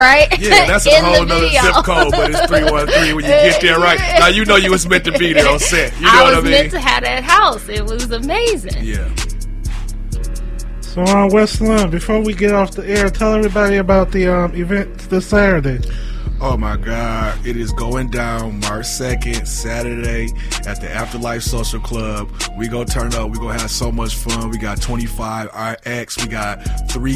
right? Yeah, that's a whole nother zip code, but it's 313 when you get there, right? Now you know you was meant to be there on set. You know what I mean? I was meant to have that house. It was amazing. Yeah. So, West Lund, before we get off the air, tell everybody about the event this Saturday. Oh my God, it is going down March 2nd, Saturday at the Afterlife Social Club. We gonna turn up, we gonna have so much fun. We got 25 acts, we got 3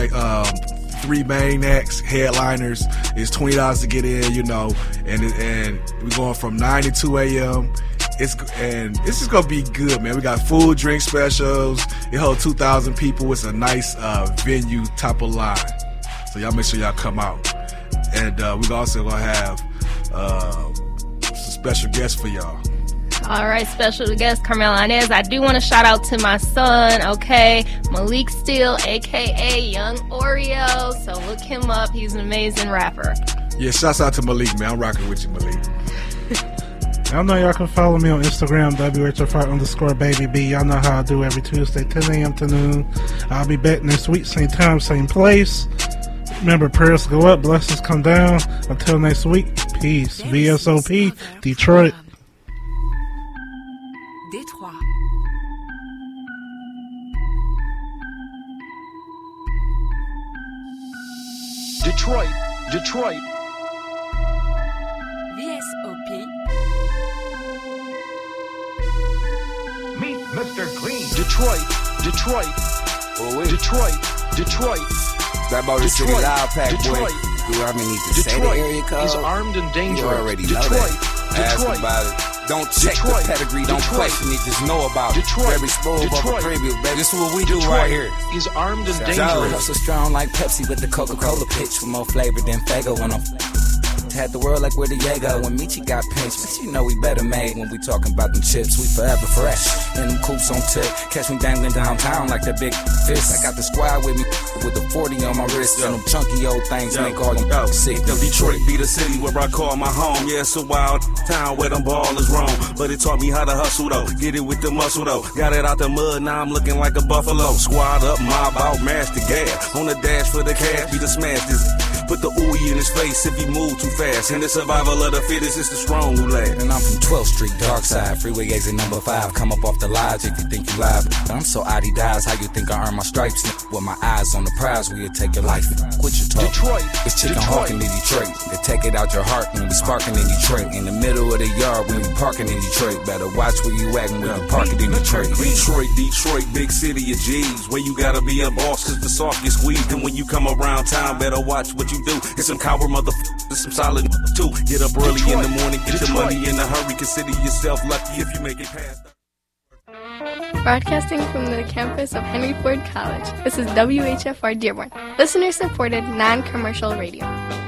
main acts, headliners. It's $20 to get in, you know, and we're going from 9 to 2 a.m. It's just gonna be good, man. We got food, drink specials. It holds 2,000 people. It's a nice venue, top of line. So y'all make sure y'all come out. And we're also going to have some special guests for y'all. All right, special guest Carmela Inez. I do want to shout out to my son, okay, Malik Steele, a.k.a. Young Oreo. So look him up. He's an amazing rapper. Yeah, shouts out to Malik, man. I'm rocking with you, Malik. Y'all know y'all can follow me on Instagram, WHFR_BabyB. Y'all know how I do every Tuesday, 10 a.m. to noon. I'll be back next week, same time, same place. Remember, prayers go up, blessings come down. Until next week, peace. VSOP, Detroit. Détroit. Detroit, Detroit. VSOP. Meet Mr. Clean. Detroit, Detroit. Oh, wait. Detroit, Detroit. That about the city loud pack, boy. Do I need to say the area code? He's armed and dangerous. You already know Detroit, that. Detroit. Ask about it. Don't check Detroit. the pedigree, don't Detroit. question it, just know about Detroit. it. Very smooth over Detroit. preview, baby. This is what we do Detroit. right here. He's armed and Joe, dangerous. hustle strong like Pepsi with the Coca-Cola pitch with more flavor than Fago when I'm had the world like where Diego. When Michi got pinched, but you know we better made when we talking about them chips. We forever fresh. And them coops on tip. Catch me dangling downtown like that big fist. I got the squad with me with the 40 on my wrist. And them chunky old things make all them sick. Detroit be the city where I call my home. Yeah, it's a wild town where them ballers roam. But it taught me how to hustle though. Get it with the muscle though. Got it out the mud, now I'm looking like a buffalo. Squad up, mob out, mash the gas. On the dash for the cash, be the smash this. Put the ooey in his face if he move too fast. And the survival of the fittest is the strong who last. And I'm from 12th Street, dark side, freeway exit number 5. Come up off the lodge if you think you live. I'm so Adidas, how you think I earn my stripes? With my eyes on the prize, we'll take your life. Quit your talk. Detroit. It's chicken hawking in Detroit. They take it out your heart when we sparking in Detroit. In the middle of the yard when we parking in Detroit. Better watch where you at when we parking in Detroit. Detroit, big city of G's. Where you gotta be a boss cause the soft gets squeezed. And when you come around town, better watch what you do. It's some coward motherfuckers, some solid too. Get up early in the morning, get your money in a hurry. Consider yourself lucky if you make it past. Broadcasting from the campus of Henry Ford College, this is WHFR Dearborn, listener-supported, non-commercial radio.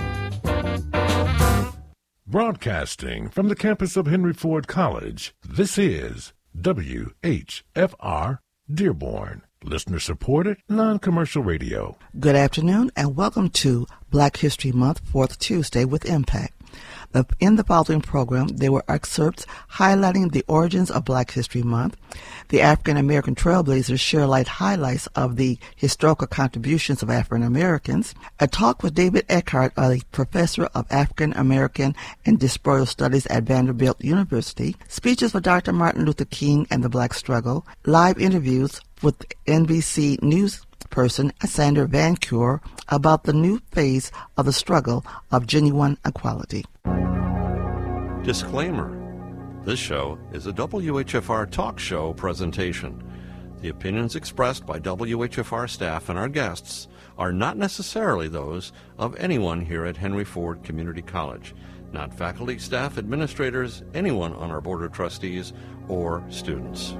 Broadcasting from the campus of Henry Ford College, this is WHFR Dearborn, listener-supported, non-commercial radio. Good afternoon, and welcome to Black History Month, 4th Tuesday with Impact. In the following program, there were excerpts highlighting the origins of Black History Month. The African American Trailblazers share highlights of the historical contributions of African Americans. A talk with David Eckhart, a professor of African American and Diasporial Studies at Vanderbilt University. Speeches for Dr. Martin Luther King and the Black Struggle. Live interviews with NBC News person Sandra Van Cure about the new phase of the struggle of genuine equality. Disclaimer. This show is a WHFR talk show presentation. The opinions expressed by WHFR staff and our guests are not necessarily those of anyone here at Henry Ford Community College, not faculty, staff, administrators, anyone on our board of trustees, or students.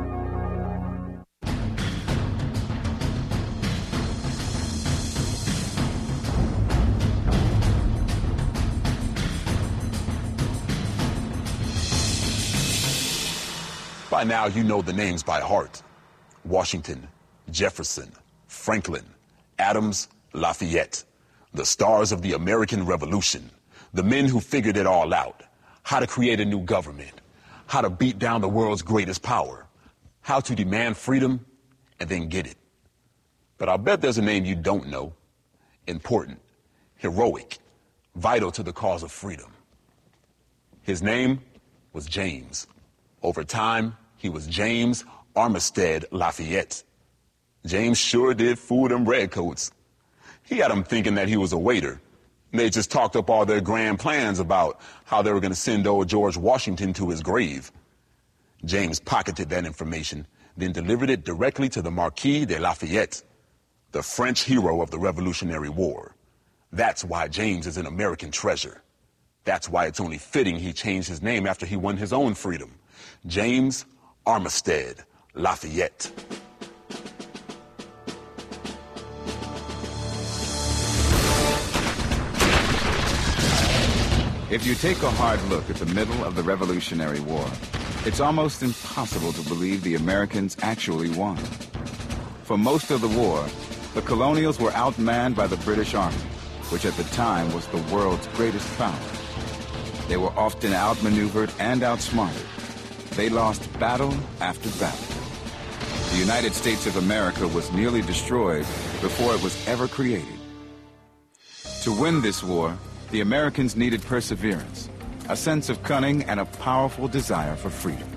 By now, you know the names by heart. Washington, Jefferson, Franklin, Adams, Lafayette, the stars of the American Revolution, the men who figured it all out, how to create a new government, how to beat down the world's greatest power, how to demand freedom and then get it. But I'll bet there's a name you don't know. Important. heroic, vital to the cause of freedom. His name was James. Over time, he was James Armistead Lafayette. James sure did fool them redcoats. He had them thinking that he was a waiter. They just talked up all their grand plans about how they were going to send old George Washington to his grave. James pocketed that information, then delivered it directly to the Marquis de Lafayette, the French hero of the Revolutionary War. That's why James is an American treasure. That's why it's only fitting he changed his name after he won his own freedom. James Armistead Lafayette. If you take a hard look at the middle of the Revolutionary War, it's almost impossible to believe the Americans actually won. For most of the war, the colonials were outmanned by the British Army, which at the time was the world's greatest power. They were often outmaneuvered and outsmarted. They lost battle after battle. The United States of America was nearly destroyed before it was ever created. To win this war, the Americans needed perseverance, a sense of cunning, and a powerful desire for freedom.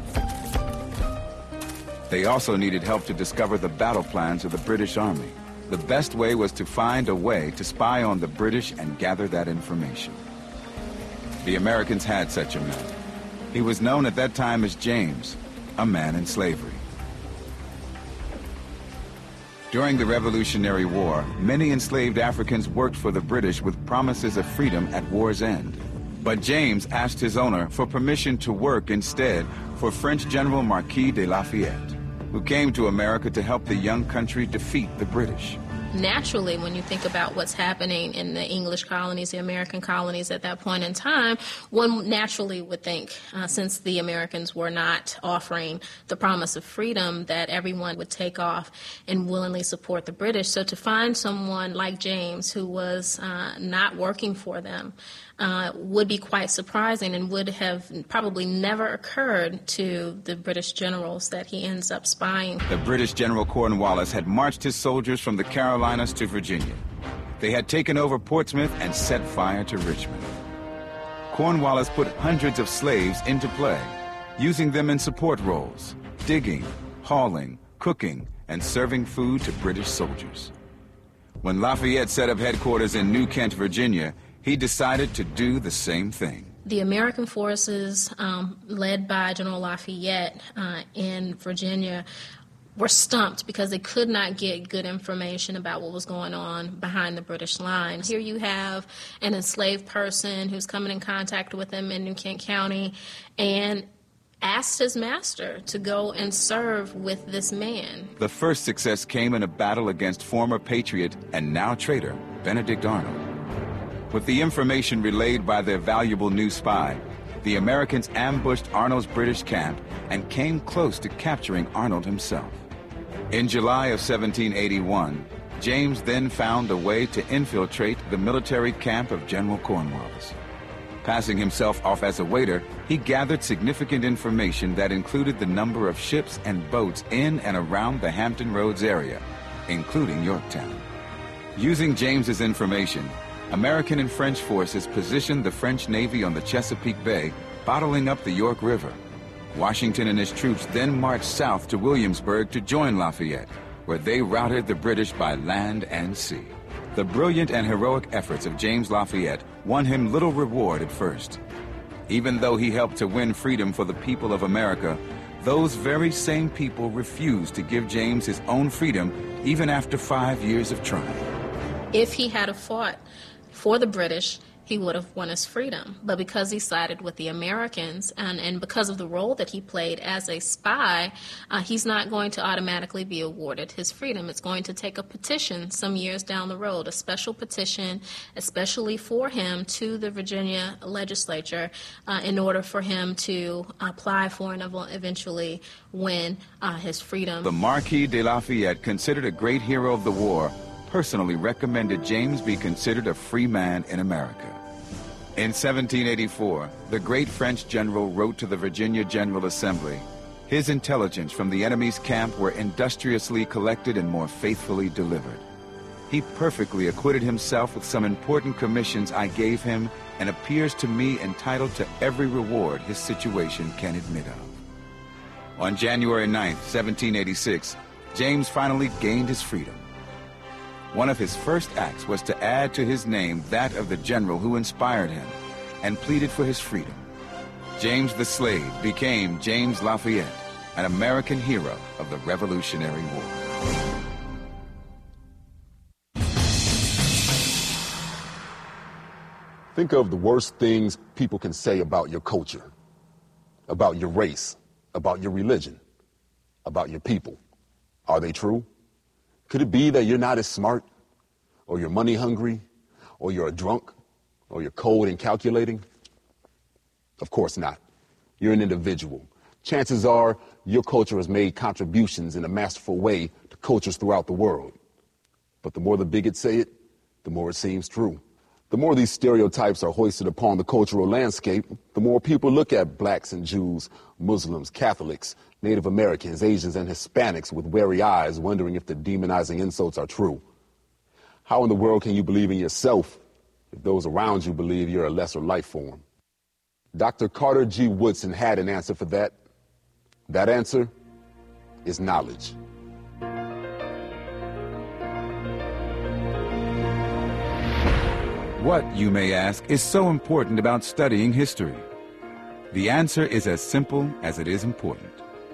They also needed help to discover the battle plans of the British Army. The best way was to find a way to spy on the British and gather that information. The Americans had such a man. He was known at that time as James, a man in slavery. During the Revolutionary War, many enslaved Africans worked for the British with promises of freedom at war's end. But James asked his owner for permission to work instead for French General Marquis de Lafayette, who came to America to help the young country defeat the British. Naturally, when you think about what's happening in the English colonies, the American colonies at that point in time, one naturally would think, since the Americans were not offering the promise of freedom, that everyone would take off and willingly support the British. So to find someone like James who was not working for them would be quite surprising and would have probably never occurred to the British generals that he ends up spying. The British General Cornwallis had marched his soldiers from the Carolinas to Virginia. They had taken over Portsmouth and set fire to Richmond. Cornwallis put hundreds of slaves into play, using them in support roles, digging, hauling, cooking, and serving food to British soldiers. When Lafayette set up headquarters in New Kent, Virginia, he decided to do the same thing. The American forces, led by General Lafayette in Virginia, were stumped because they could not get good information about what was going on behind the British lines. Here you have an enslaved person who's coming in contact with them in New Kent County and asked his master to go and serve with this man. The first success came in a battle against former patriot and now traitor Benedict Arnold. With the information relayed by their valuable new spy, the Americans ambushed Arnold's British camp and came close to capturing Arnold himself. In July of 1781, James then found a way to infiltrate the military camp of General Cornwallis. Passing himself off as a waiter, he gathered significant information that included the number of ships and boats in and around the Hampton Roads area, including Yorktown. Using James's information, American and French forces positioned the French Navy on the Chesapeake Bay, bottling up the York River. Washington and his troops then marched south to Williamsburg to join Lafayette, where they routed the British by land and sea. The brilliant and heroic efforts of James Lafayette won him little reward at first. Even though he helped to win freedom for the people of America, those very same people refused to give James his own freedom even after 5 years of trying. If he had fought for the British, he would have won his freedom. But because he sided with the Americans and because of the role that he played as a spy, he's not going to automatically be awarded his freedom. It's going to take a petition some years down the road, a special petition, especially for him to the Virginia legislature in order for him to apply for and eventually win his freedom. The Marquis de Lafayette, considered a great hero of the war, personally recommended James be considered a free man in America. In 1784, the great French general wrote to the Virginia General Assembly, his intelligence from the enemy's camp were industriously collected and more faithfully delivered. he perfectly acquitted himself with some important commissions I gave him and appears to me entitled to every reward his situation can admit of. On January 9th, 1786, James finally gained his freedom. One of his first acts was to add to his name that of the general who inspired him and pleaded for his freedom. James the Slave became James Lafayette, an American hero of the Revolutionary War. Think of the worst things people can say about your culture, about your race, about your religion, about your people. Are they true? Could it be that you're not as smart, or you're money hungry, or you're a drunk, or you're cold and calculating? Of course not. You're an individual. Chances are your culture has made contributions in a masterful way to cultures throughout the world. But the more the bigots say it, the more it seems true. The more these stereotypes are hoisted upon the cultural landscape, the more people look at blacks and Jews, Muslims, Catholics, Native Americans, Asians, and Hispanics with wary eyes, wondering if the demonizing insults are true. How in the world can you believe in yourself if those around you believe you're a lesser life form? Dr. Carter G. Woodson had an answer for that. That answer is knowledge. What, you may ask, is so important about studying history? The answer is as simple as it is important.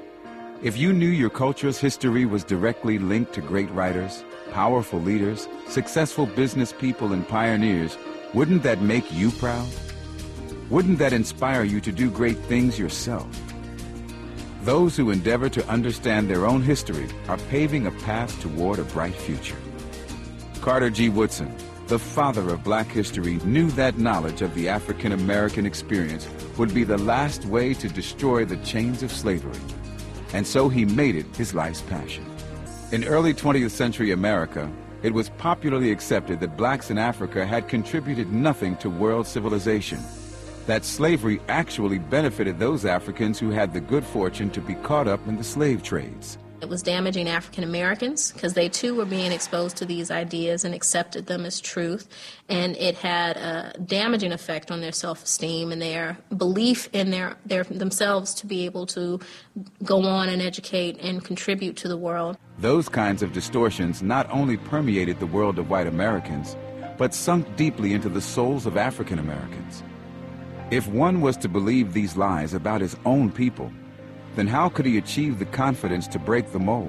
If you knew your culture's history was directly linked to great writers, powerful leaders, successful business people, and pioneers, wouldn't that make you proud? Wouldn't that inspire you to do great things yourself? Those who endeavor to understand their own history are paving a path toward a bright future. Carter G. Woodson, the father of black history, knew that knowledge of the African American experience would be the last way to destroy the chains of slavery. And so he made it his life's passion. In early 20th century America, it was popularly accepted that blacks in Africa had contributed nothing to world civilization, that slavery actually benefited those Africans who had the good fortune to be caught up in the slave trades. It was damaging African Americans because they too were being exposed to these ideas and accepted them as truth. And it had a damaging effect on their self-esteem and their belief in their themselves to be able to go on and educate and contribute to the world. Those kinds of distortions not only permeated the world of white Americans, but sunk deeply into the souls of African Americans. If one was to believe these lies about his own people, then how could he achieve the confidence to break the mold?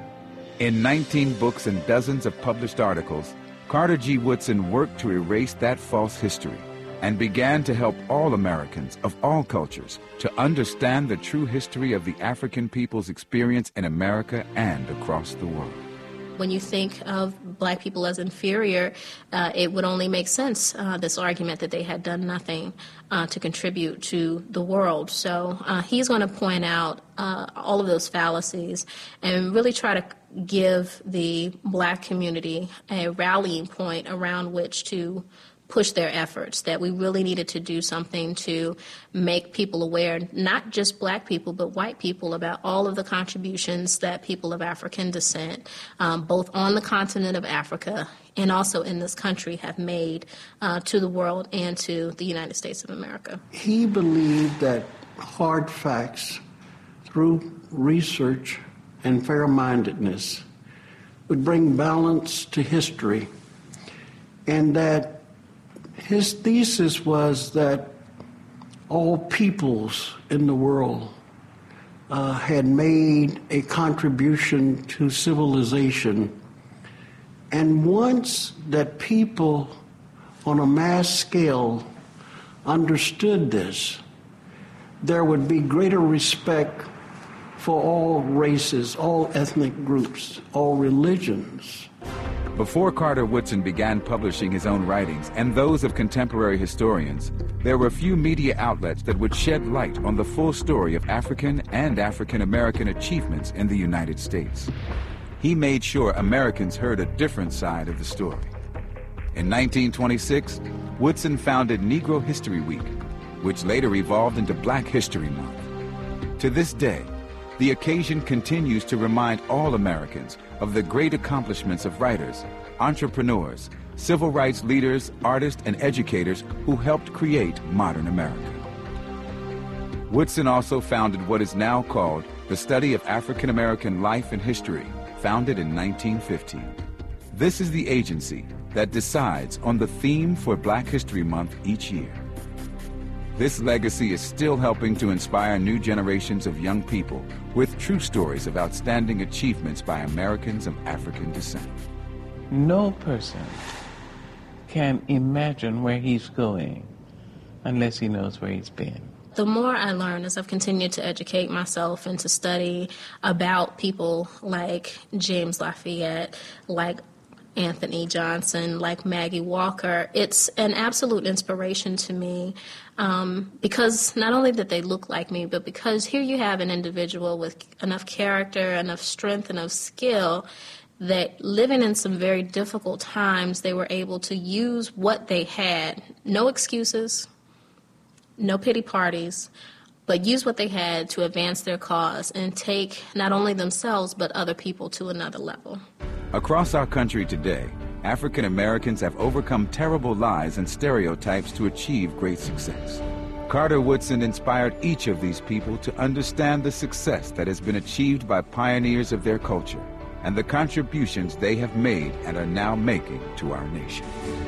In 19 books and dozens of published articles, Carter G. Woodson worked to erase that false history and began to help all Americans of all cultures to understand the true history of the African people's experience in America and across the world. When you think of black people as inferior, it would only make sense, this argument that they had done nothing to contribute to the world. So he's going to point out all of those fallacies and really try to give the black community a rallying point around which to push their efforts, that we really needed to do something to make people aware, not just black people, but white people, about all of the contributions that people of African descent, both on the continent of Africa and also in this country, have made to the world and to the United States of America. He believed that hard facts, through research and fair-mindedness, would bring balance to history, and that his thesis was that all peoples in the world had made a contribution to civilization. And once that people on a mass scale understood this, there would be greater respect for all races, all ethnic groups, all religions. Before Carter Woodson began publishing his own writings and those of contemporary historians, there were few media outlets that would shed light on the full story of African and African American achievements in the United States. He made sure Americans heard a different side of the story. In 1926, Woodson founded Negro History Week, which later evolved into Black History Month. To this day, the occasion continues to remind all Americans of the great accomplishments of writers entrepreneurs, civil rights leaders, artists, and educators who helped create modern America. Woodson also founded what is now called the Study of African American Life and History, founded in 1915. This is the agency that decides on the theme for Black History Month each year. This legacy is still helping to inspire new generations of young people with true stories of outstanding achievements by Americans of African descent. No person can imagine where he's going unless he knows where he's been. The more I learn as I've continued to educate myself and to study about people like James Lafayette, like Anthony Johnson, like Maggie Walker, it's an absolute inspiration to me because not only that they look like me, but because here you have an individual with enough character, enough strength, enough skill that living in some very difficult times, they were able to use what they had, no excuses, no pity parties, but use what they had to advance their cause and take not only themselves but other people to another level. Across our country today, African Americans have overcome terrible lies and stereotypes to achieve great success. Carter Woodson inspired each of these people to understand the success that has been achieved by pioneers of their culture and the contributions they have made and are now making to our nation.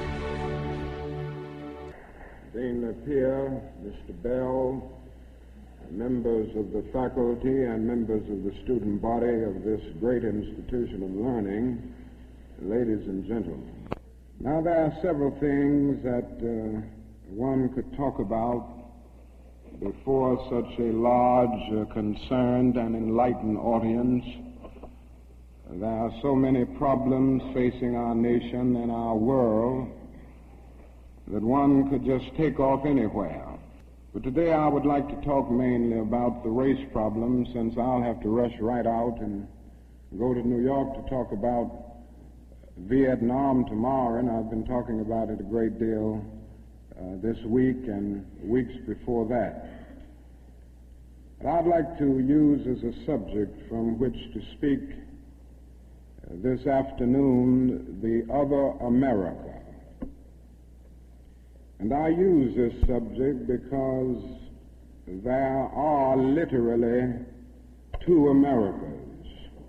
Dean Napier, Mr. Bell, members of the faculty and members of the student body of this great institution of learning, ladies and gentlemen. Now there are several things that one could talk about before such a large, concerned and enlightened audience. There are so many problems facing our nation and our world that one could just take off anywhere. But today I would like to talk mainly about the race problem, since I'll have to rush right out and go to New York to talk about Vietnam tomorrow, and I've been talking about it a great deal this week and weeks before that. But I'd like to use as a subject from which to speak this afternoon the other America. And I use this subject because there are literally two Americas.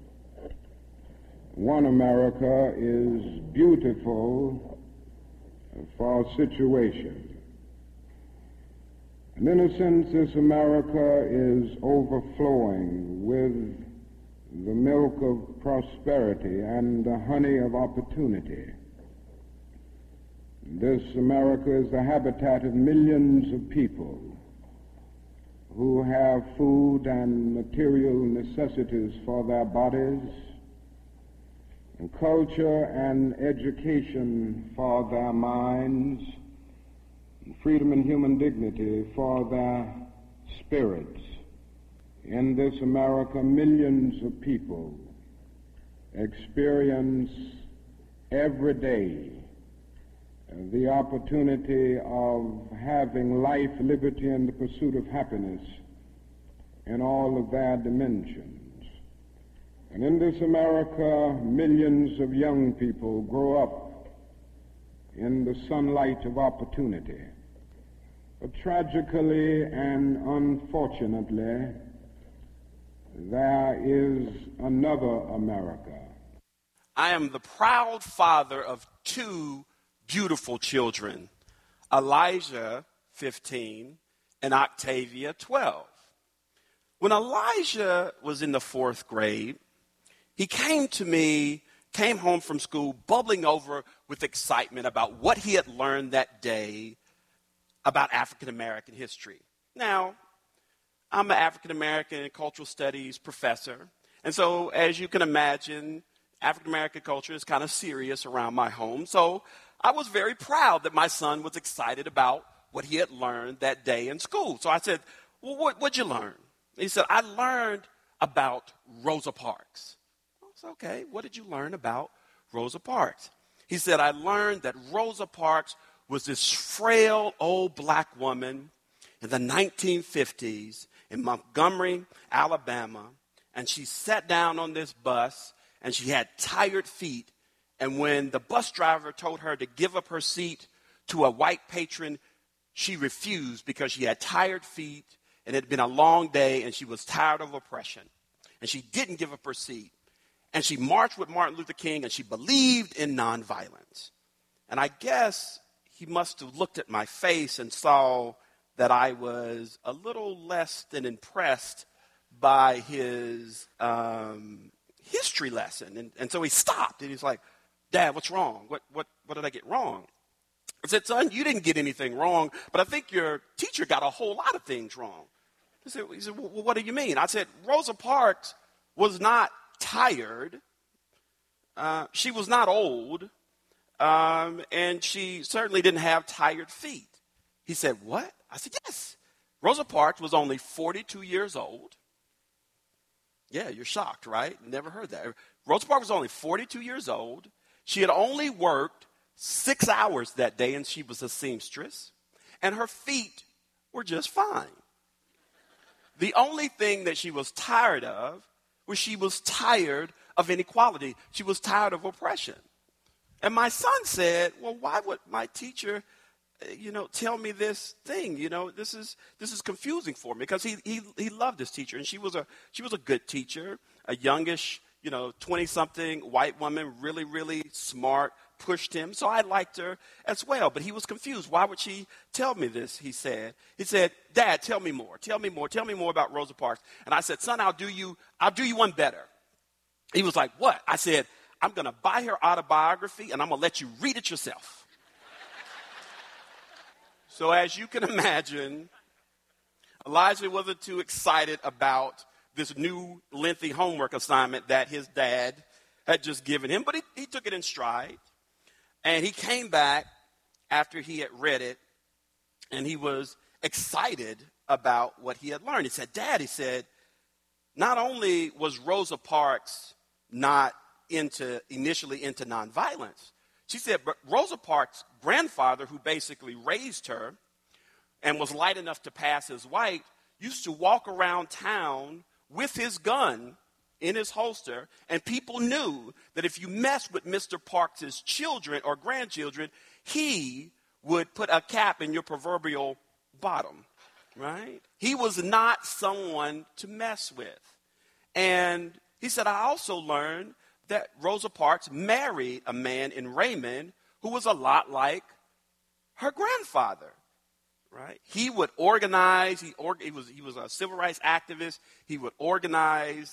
One America is beautiful for situation. And in a sense, this America is overflowing with the milk of prosperity and the honey of opportunity. This America is the habitat of millions of people who have food and material necessities for their bodies, and culture and education for their minds, and freedom and human dignity for their spirits. In this America, millions of people experience every day the opportunity of having life, liberty, and the pursuit of happiness in all of their dimensions. And in this America, millions of young people grow up in the sunlight of opportunity. But tragically and unfortunately, there is another America. I am the proud father of two beautiful children, Elijah, 15, and Octavia, 12. When Elijah was in the 4th grade, he came home from school bubbling over with excitement about what he had learned that day about African American history. Now, I'm an African American cultural studies professor, and so as you can imagine, African American culture is kind of serious around my home. So I was very proud that my son was excited about what he had learned that day in school. So I said, well, what'd you learn? He said, I learned about Rosa Parks. I said, okay, what did you learn about Rosa Parks? He said, I learned that Rosa Parks was this frail old black woman in the 1950s in Montgomery, Alabama, and she sat down on this bus, and she had tired feet, And when the bus driver told her to give up her seat to a white patron, she refused because she had tired feet and it had been a long day and she was tired of oppression. And she didn't give up her seat. And she marched with Martin Luther King and she believed in nonviolence. And I guess he must have looked at my face and saw that I was a little less than impressed by his history lesson. And so he stopped and he's like, Dad, what's wrong? What did I get wrong? I said, son, you didn't get anything wrong, but I think your teacher got a whole lot of things wrong. He said, well, what do you mean? I said, Rosa Parks was not tired. She was not old. And she certainly didn't have tired feet. He said, what? I said, yes. Rosa Parks was only 42 years old. Yeah, you're shocked, right? Never heard that. Rosa Parks was only 42 years old. She had only worked 6 hours that day, and she was a seamstress. And her feet were just fine. The only thing that she was tired of was she was tired of inequality. She was tired of oppression. And my son said, well, why would my teacher, tell me this thing? This is confusing for me, because he loved this teacher, and she was a good teacher, a youngish, 20-something white woman, really, really smart, pushed him. So I liked her as well. But he was confused. Why would she tell me this? He said, Dad, tell me more. Tell me more about Rosa Parks. And I said, son, I'll do you one better. He was like, what? I said, I'm going to buy her autobiography and I'm going to let you read it yourself. So as you can imagine, Elijah wasn't too excited about this new lengthy homework assignment that his dad had just given him, but he took it in stride. And he came back after he had read it, and he was excited about what he had learned. He said, Dad, not only was Rosa Parks not initially into nonviolence, she said, but Rosa Parks' grandfather, who basically raised her and was light enough to pass as white, used to walk around town with his gun in his holster, and people knew that if you messed with Mr. Parks' children or grandchildren, he would put a cap in your proverbial bottom, right? He was not someone to mess with. And he said, I also learned that Rosa Parks married a man in Raymond who was a lot like her grandfather. Right? He would organize. He was a civil rights activist. He would organize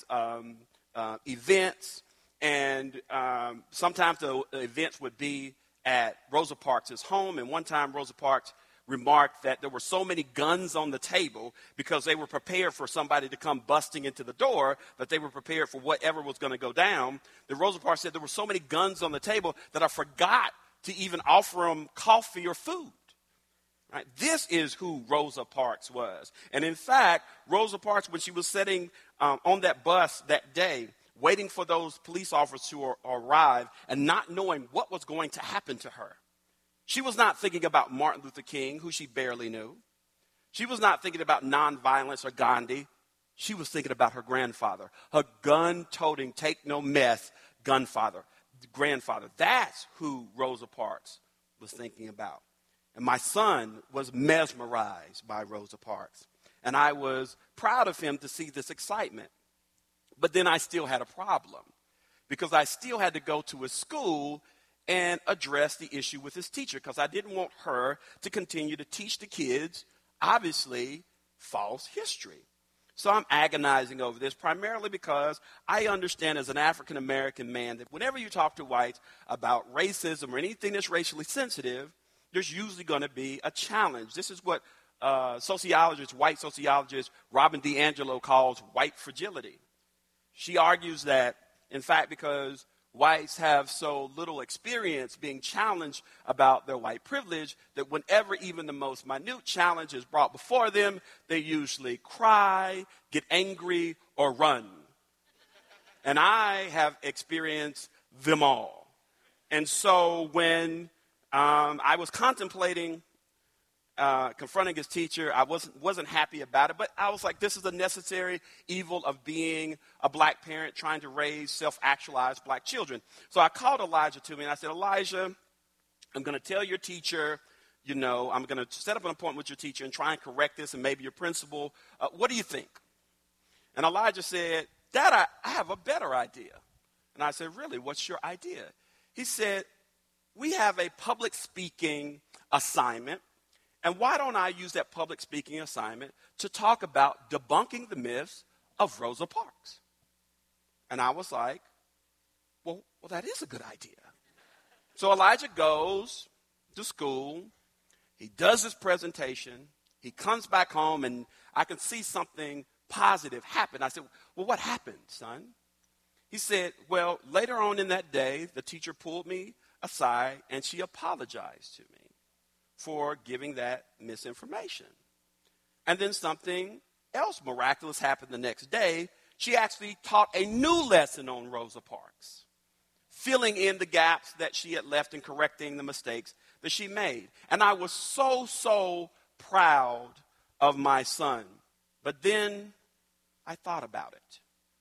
events, and sometimes the events would be at Rosa Parks' home. And one time, Rosa Parks remarked that there were so many guns on the table because they were prepared for somebody to come busting into the door, that they were prepared for whatever was going to go down. That Rosa Parks said there were so many guns on the table that I forgot to even offer them coffee or food. Right? This is who Rosa Parks was. And in fact, Rosa Parks, when she was sitting on that bus that day, waiting for those police officers to arrive and not knowing what was going to happen to her, she was not thinking about Martin Luther King, who she barely knew. She was not thinking about nonviolence or Gandhi. She was thinking about her grandfather, her gun-toting, take-no-mess grandfather. That's who Rosa Parks was thinking about. And my son was mesmerized by Rosa Parks. And I was proud of him to see this excitement. But then I still had a problem, because I still had to go to his school and address the issue with his teacher, because I didn't want her to continue to teach the kids, obviously, false history. So I'm agonizing over this, primarily because I understand as an African-American man that whenever you talk to whites about racism or anything that's racially sensitive, there's usually going to be a challenge. This is what white sociologist Robin DiAngelo calls white fragility. She argues that, in fact, because whites have so little experience being challenged about their white privilege, that whenever even the most minute challenge is brought before them, they usually cry, get angry, or run. And I have experienced them all. And so when I was contemplating confronting his teacher. I wasn't happy about it, but I was like, this is a necessary evil of being a black parent trying to raise self-actualized black children. So I called Elijah to me, and I said, Elijah, I'm going to tell your teacher, I'm going to set up an appointment with your teacher and try and correct this and maybe your principal. What do you think? And Elijah said, Dad, I have a better idea. And I said, really, what's your idea? He said, we have a public speaking assignment. And why don't I use that public speaking assignment to talk about debunking the myths of Rosa Parks? And I was like, well, that is a good idea. So Elijah goes to school. He does his presentation. He comes back home, and I can see something positive happen. I said, well, what happened, son? He said, well, later on in that day, the teacher pulled me aside, and she apologized to me for giving that misinformation. And then something else miraculous happened the next day. She actually taught a new lesson on Rosa Parks, filling in the gaps that she had left and correcting the mistakes that she made. And I was so proud of my son. But then I thought about it.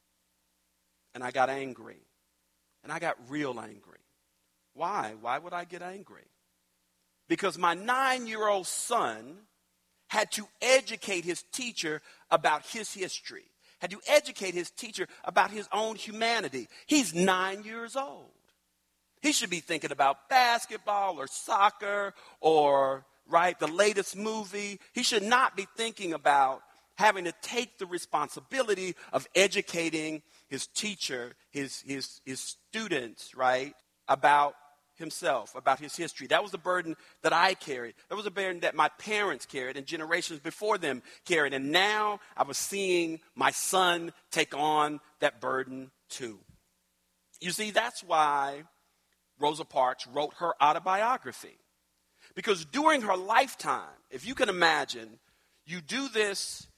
And I got angry. And I got real angry. Why? Why would I get angry? Because my 9-year-old son had to educate his teacher about his history, had to educate his teacher about his own humanity. He's 9 years old. He should be thinking about basketball or soccer or, the latest movie. He should not be thinking about having to take the responsibility of educating his teacher, his students, about himself, about his history. That was the burden that I carried. That was a burden that my parents carried and generations before them carried. And now I was seeing my son take on that burden too. You see, that's why Rosa Parks wrote her autobiography. Because during her lifetime, if you can imagine, you do this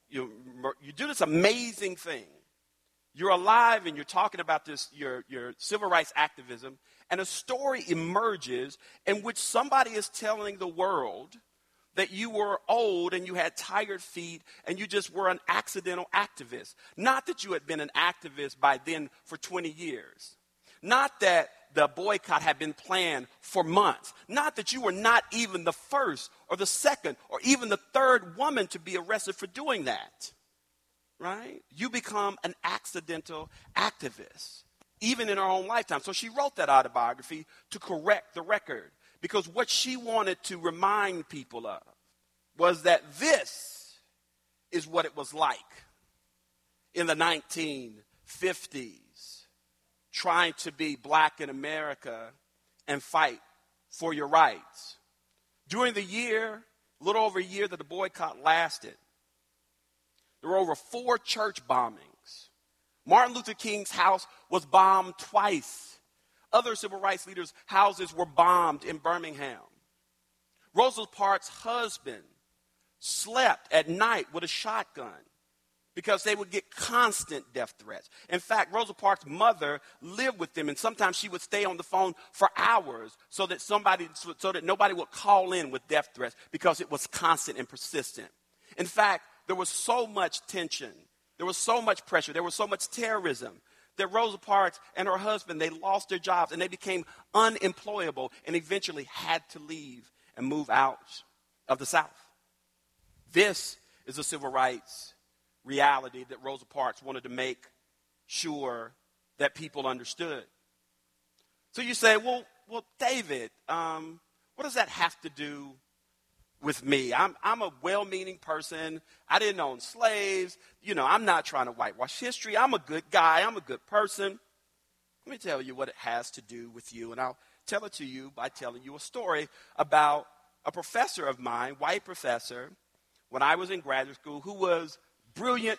amazing thing. You're alive and you're talking about this, your civil rights activism, and a story emerges in which somebody is telling the world that you were old and you had tired feet and you just were an accidental activist. Not that you had been an activist by then for 20 years. Not that the boycott had been planned for months. Not that you were not even the first or the second or even the third woman to be arrested for doing that. Right? You become an accidental activist, even in her own lifetime. So she wrote that autobiography to correct the record, because what she wanted to remind people of was that this is what it was like in the 1950s, trying to be black in America and fight for your rights. During the year, a little over a year that the boycott lasted, there were over 4 church bombings. Martin Luther King's house was bombed twice. Other civil rights leaders' houses were bombed in Birmingham. Rosa Parks' husband slept at night with a shotgun because they would get constant death threats. In fact, Rosa Parks' mother lived with them, and sometimes she would stay on the phone for hours so that nobody would call in with death threats because it was constant and persistent. In fact, there was so much tension, there was so much pressure, there was so much terrorism that Rosa Parks and her husband, they lost their jobs and they became unemployable and eventually had to leave and move out of the South. This is a civil rights reality that Rosa Parks wanted to make sure that people understood. So you say, well, David, what does that have to do with me? I'm a well-meaning person. I didn't own slaves. I'm not trying to whitewash history. I'm a good guy. I'm a good person. Let me tell you what it has to do with you, and I'll tell it to you by telling you a story about a professor of mine, white professor, when I was in graduate school, who was brilliant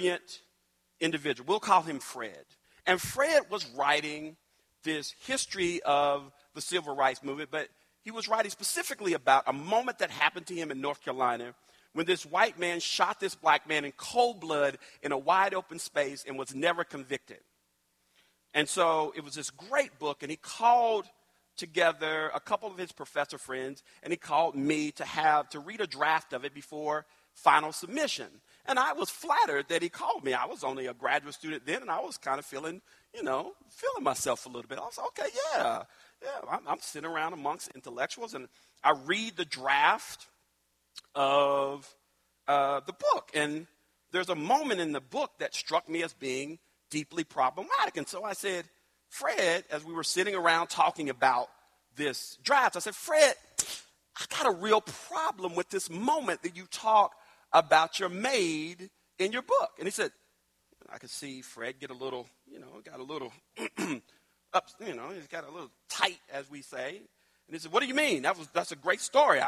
individual. We'll call him Fred. And Fred was writing this history of the civil rights movement, but he was writing specifically about a moment that happened to him in North Carolina when this white man shot this black man in cold blood in a wide open space and was never convicted. And so it was this great book, and he called together a couple of his professor friends, and he called me to read a draft of it before final submission. And I was flattered that he called me. I was only a graduate student then, and I was kind of feeling myself a little bit. I was like, okay, yeah, I'm sitting around amongst intellectuals, and I read the draft of the book. And there's a moment in the book that struck me as being deeply problematic. And so I said, Fred, as we were sitting around talking about this draft, I said, Fred, I got a real problem with this moment that you talk about your maid in your book. And he said, I could see Fred get a little, got a little up, he's got a little tight, as we say. And he said, what do you mean? That's a great story.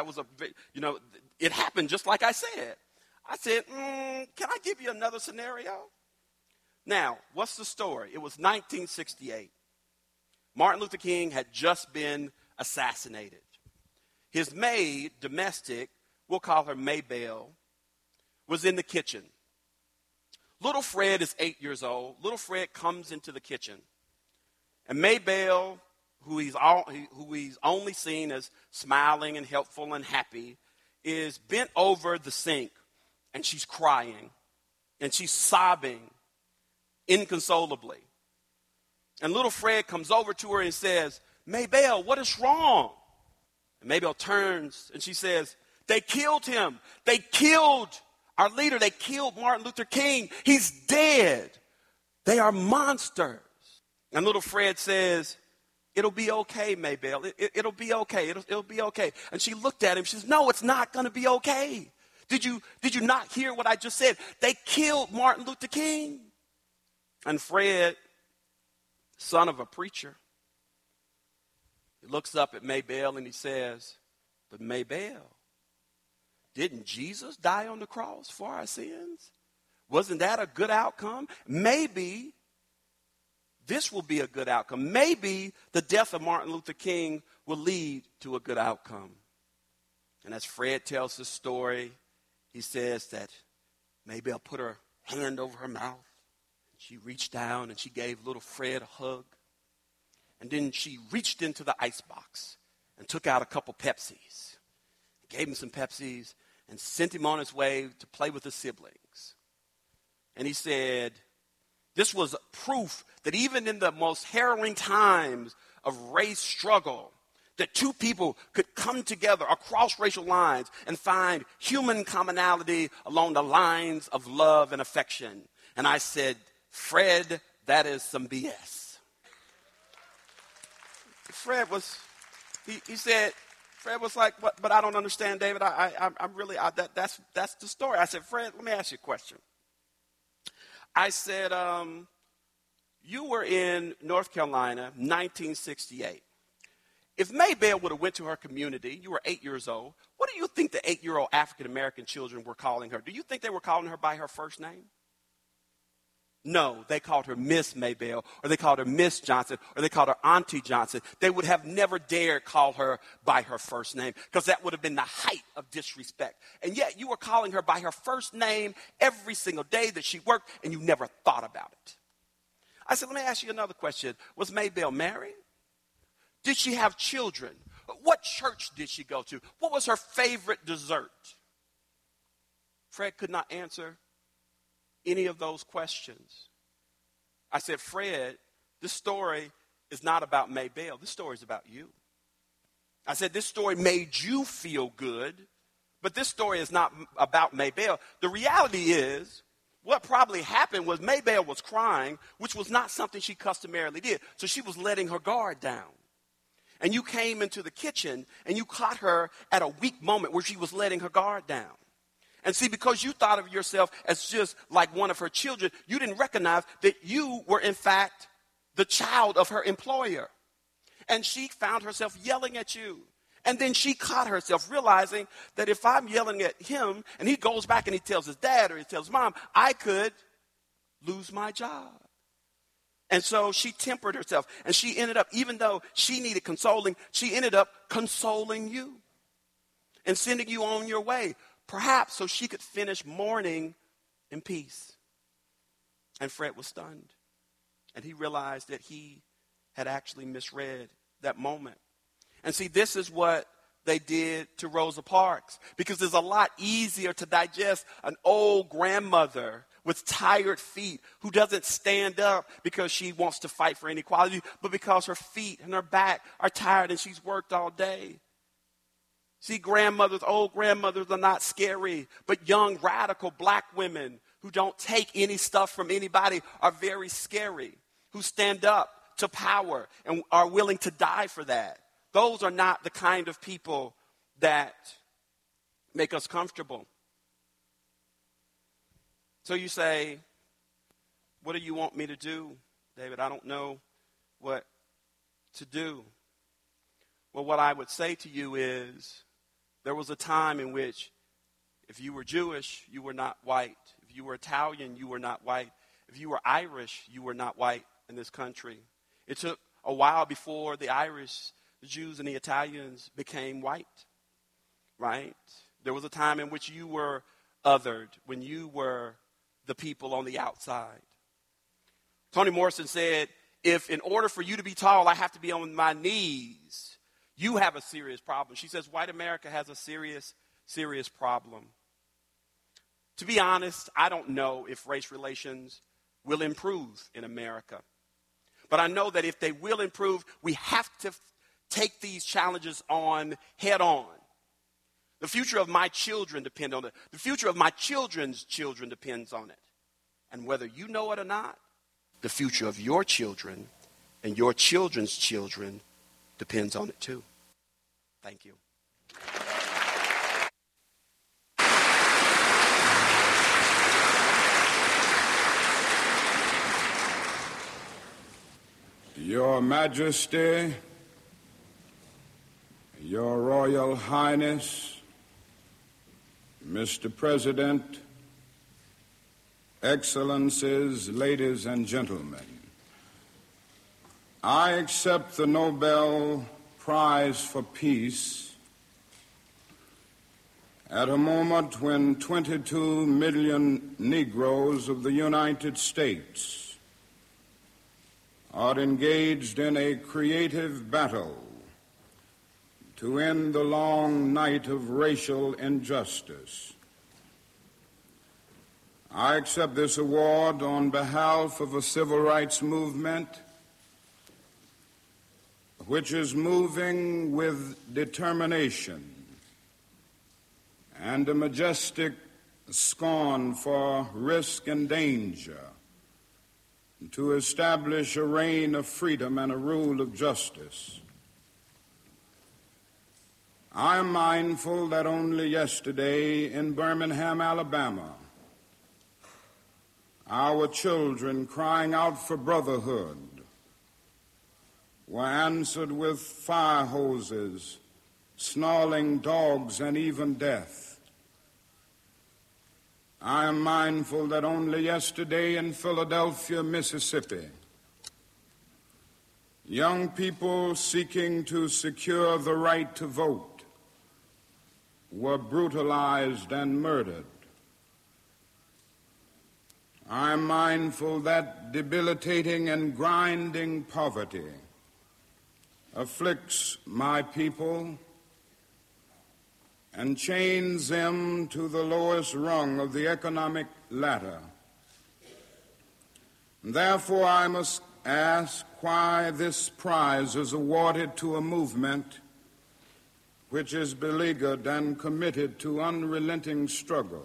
It happened just like I said. I said, can I give you another scenario? Now, what's the story? It was 1968. Martin Luther King had just been assassinated. His maid, domestic, we'll call her Maybelle, was in the kitchen. Little Fred is 8 years old. Little Fred comes into the kitchen. And Maybelle, who he's only seen as smiling and helpful and happy, is bent over the sink, and she's crying, and she's sobbing inconsolably. And little Fred comes over to her and says, Maybelle, what is wrong? And Maybelle turns and she says, they killed him. They killed our leader. They killed Martin Luther King. He's dead. They are monsters. And little Fred says, it'll be okay, Maybelle. It'll be okay. It'll be okay. And she looked at him. She says, no, it's not going to be okay. Did you not hear what I just said? They killed Martin Luther King. And Fred, son of a preacher, he looks up at Maybelle and he says, but Maybelle, didn't Jesus die on the cross for our sins? Wasn't that a good outcome? Maybe this will be a good outcome. Maybe the death of Martin Luther King will lead to a good outcome. And as Fred tells the story, he says that Maybelle put her hand over her mouth. She reached down and she gave little Fred a hug. And then she reached into the icebox and took out a couple Pepsis. Gave him some Pepsis and sent him on his way to play with his siblings. And he said, this was proof that even in the most harrowing times of race struggle, that two people could come together across racial lines and find human commonality along the lines of love and affection. And I said, Fred, that is some BS. Fred was like, but I don't understand, David. That's the story. I said, Fred, let me ask you a question. I said, you were in North Carolina, 1968. If Maybelle would have went to her community, you were 8 years old, what do you think the 8-year-old African-American children were calling her? Do you think they were calling her by her first name? No, they called her Miss Maybelle, or they called her Miss Johnson, or they called her Auntie Johnson. They would have never dared call her by her first name, because that would have been the height of disrespect. And yet you were calling her by her first name every single day that she worked, and you never thought about it. I said, let me ask you another question. Was Maybelle married? Did she have children? What church did she go to? What was her favorite dessert? Fred could not answer any of those questions. I said, Fred, this story is not about Maybelle. This story is about you. I said, this story made you feel good, but this story is not about Maybelle. The reality is, what probably happened was Maybelle was crying, which was not something she customarily did. So she was letting her guard down. And you came into the kitchen and you caught her at a weak moment where she was letting her guard down. And see, because you thought of yourself as just like one of her children, you didn't recognize that you were, in fact, the child of her employer. And she found herself yelling at you. And then she caught herself realizing that if I'm yelling at him and he goes back and he tells his dad or he tells mom, I could lose my job. And so she tempered herself. And she ended up, even though she needed consoling, she ended up consoling you and sending you on your way. Perhaps so she could finish mourning in peace. And Fred was stunned. And he realized that he had actually misread that moment. And see, this is what they did to Rosa Parks, because it's a lot easier to digest an old grandmother with tired feet who doesn't stand up because she wants to fight for inequality, but because her feet and her back are tired and she's worked all day. See, old grandmothers are not scary, but young, radical black women who don't take any stuff from anybody are very scary, who stand up to power and are willing to die for that. Those are not the kind of people that make us comfortable. So you say, what do you want me to do, David? I don't know what to do. Well, what I would say to you is, there was a time in which if you were Jewish, you were not white. If you were Italian, you were not white. If you were Irish, you were not white in this country. It took a while before the Irish, the Jews, and the Italians became white, right? There was a time in which you were othered, when you were the people on the outside. Toni Morrison said, if in order for you to be tall, I have to be on my knees, you have a serious problem. She says white America has a serious, serious problem. To be honest, I don't know if race relations will improve in America. But I know that if they will improve, we have to take these challenges on head on. The future of my children depends on it. The future of my children's children depends on it. And whether you know it or not, the future of your children and your children's children depends on it too. Thank you. Your Majesty, Your Royal Highness, Mr. President, Excellencies, ladies and gentlemen, I accept the Nobel Prize for Peace at a moment when 22 million Negroes of the United States are engaged in a creative battle to end the long night of racial injustice. I accept this award on behalf of a civil rights movement which is moving with determination and a majestic scorn for risk and danger to establish a reign of freedom and a rule of justice. I am mindful that only yesterday in Birmingham, Alabama, our children crying out for brotherhood were answered with fire hoses, snarling dogs, and even death. I am mindful that only yesterday in Philadelphia, Mississippi, young people seeking to secure the right to vote were brutalized and murdered. I am mindful that debilitating and grinding poverty afflicts my people and chains them to the lowest rung of the economic ladder. Therefore, I must ask why this prize is awarded to a movement which is beleaguered and committed to unrelenting struggle,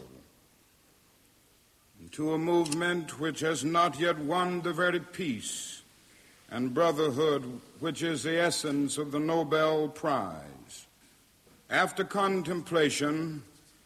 to a movement which has not yet won the very peace and brotherhood which is the essence of the Nobel Prize. After contemplation,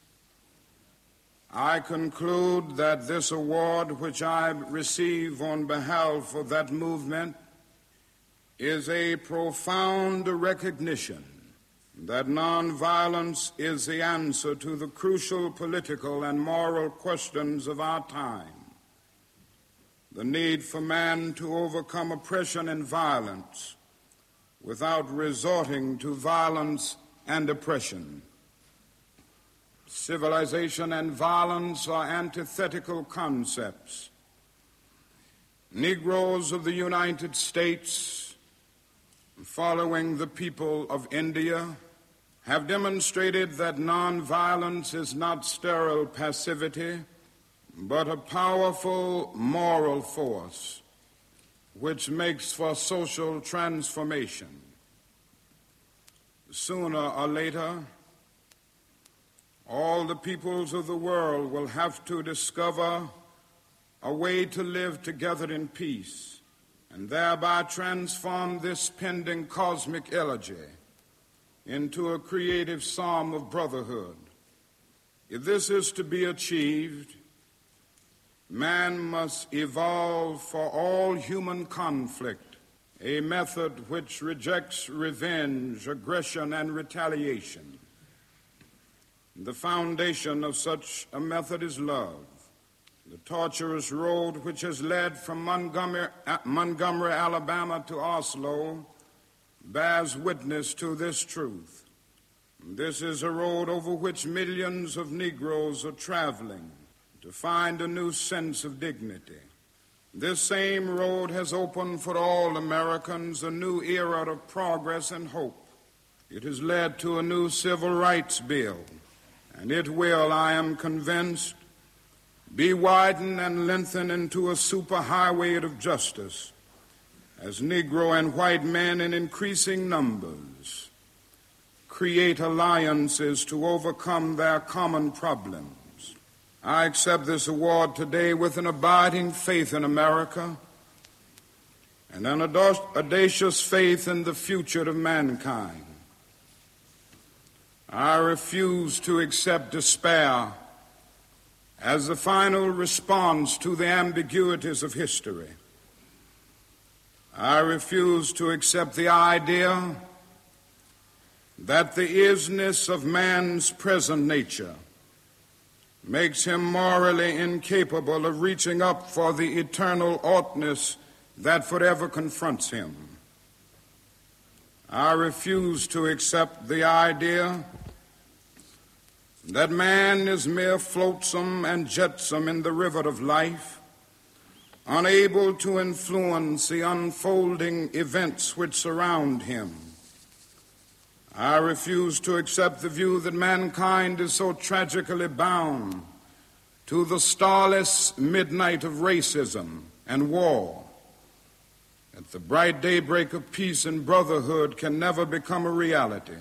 I conclude that this award which I receive on behalf of that movement is a profound recognition that nonviolence is the answer to the crucial political and moral questions of our time. The need for man to overcome oppression and violence without resorting to violence and oppression. Civilization and violence are antithetical concepts. Negroes of the United States following the people of India, have demonstrated that nonviolence is not sterile passivity, but a powerful moral force which makes for social transformation. Sooner or later, all the peoples of the world will have to discover a way to live together in peace and thereby transform this pending cosmic elegy into a creative psalm of brotherhood. If this is to be achieved, man must evolve for all human conflict a method which rejects revenge, aggression, and retaliation. The foundation of such a method is love. The tortuous road which has led from Montgomery, Alabama to Oslo bears witness to this truth. This is a road over which millions of Negroes are traveling to find a new sense of dignity. This same road has opened for all Americans a new era of progress and hope. It has led to a new civil rights bill, and it will, I am convinced, be widened and lengthened into a superhighway of justice as Negro and white men in increasing numbers create alliances to overcome their common problems. I accept this award today with an abiding faith in America and an audacious faith in the future of mankind. I refuse to accept despair as the final response to the ambiguities of history. I refuse to accept the idea that the isness of man's present nature makes him morally incapable of reaching up for the eternal oughtness that forever confronts him. I refuse to accept the idea that man is mere flotsam and jetsam in the river of life, unable to influence the unfolding events which surround him. I refuse to accept the view that mankind is so tragically bound to the starless midnight of racism and war that the bright daybreak of peace and brotherhood can never become a reality.